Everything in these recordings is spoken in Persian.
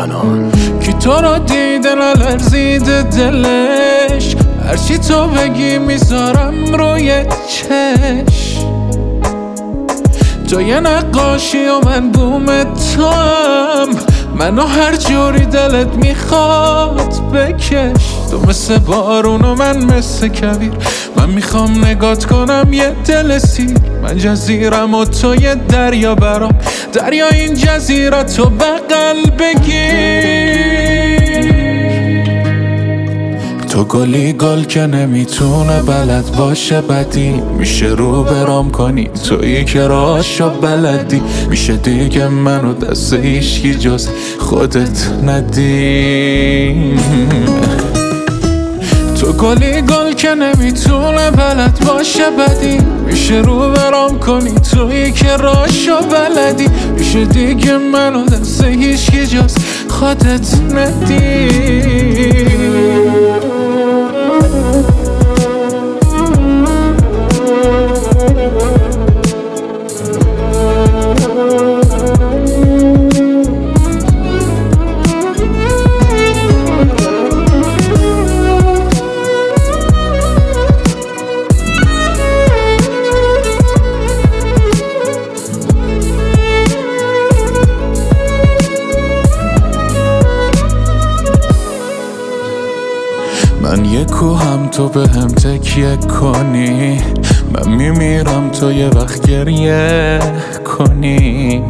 زنان. کی تو رو دیده نلرزیده دلش، هرچی تو بگی میذارم روی چش. تو یه نقاشی و من بوم تو هم، منو هر جوری دلت میخواد بکش. تو مثل بارون و من مثل کویر، من میخوام نگات کنم یه دل سیر. من جزیرم و تو یه دریا برام، دریا این جزیره تو بغل بگیر. تو گلی گل که نمیتونه بلد باشه بدی، میشه رو برام کنی تویی که راشو بلدی. میشه دیگه منو دست هیچکی جز خودت ندی. تو گلی گل که نمیتونه بلد باشه بدی، میشه رو برام کنی تویی که راشو بلدی. میشه دیگه منو دست هیچکی جز خودت ندی. من یه کوهم تو به هم تکیه کنی، من میمیرم تو یه وقت گریه کنی.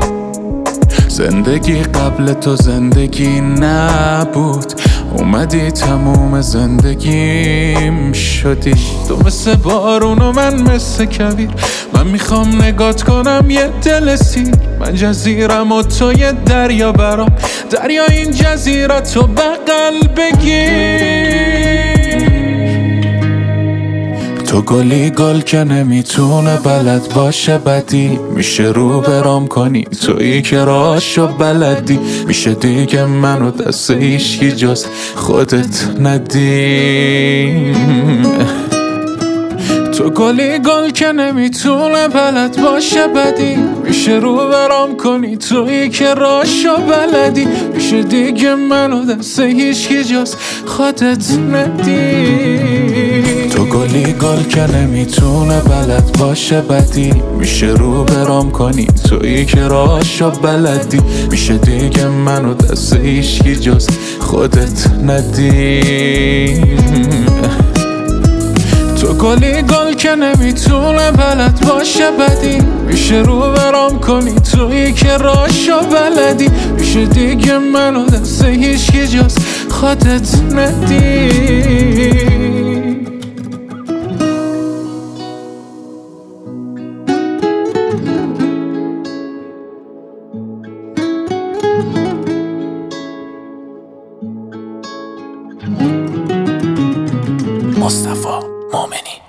زندگی قبل تو زندگی نبود، اومدی تموم زندگیم شدی. تو مثل بارون و من مثل کویر، من میخوام نگات کنم یه دل سیر. من جزیرم و تو یه دریا برام، دریا این جزیره تو بغل بگیر. تو گلی گل که نمیتونه بلد باشه بدی، میشه رو برام کنی تویی که راشو بلدی. میشه دیگه منو دست هیچکی جز خودت ندی. تو گلی گل که نمیتونه بلد باشه بدی، میشه رو برام کنی تویی که راشو بلدی. میشه دیگه منو دست هیچکی جز خودت ندی. تو گلی گل که نمیتونه بلد باشه بدی، میشه رو برام کنی تویی که راشو بلدی. میشه دیگه منو دست هیچکی جز خودت ندی. تو گلی گل که نمیتونه بلد باشه بدی، میشه رو برام کنی تویی که راشو بلدی. میشه دیگه منو دست هیچکی جز خودت ندی. مصطفی مومنی.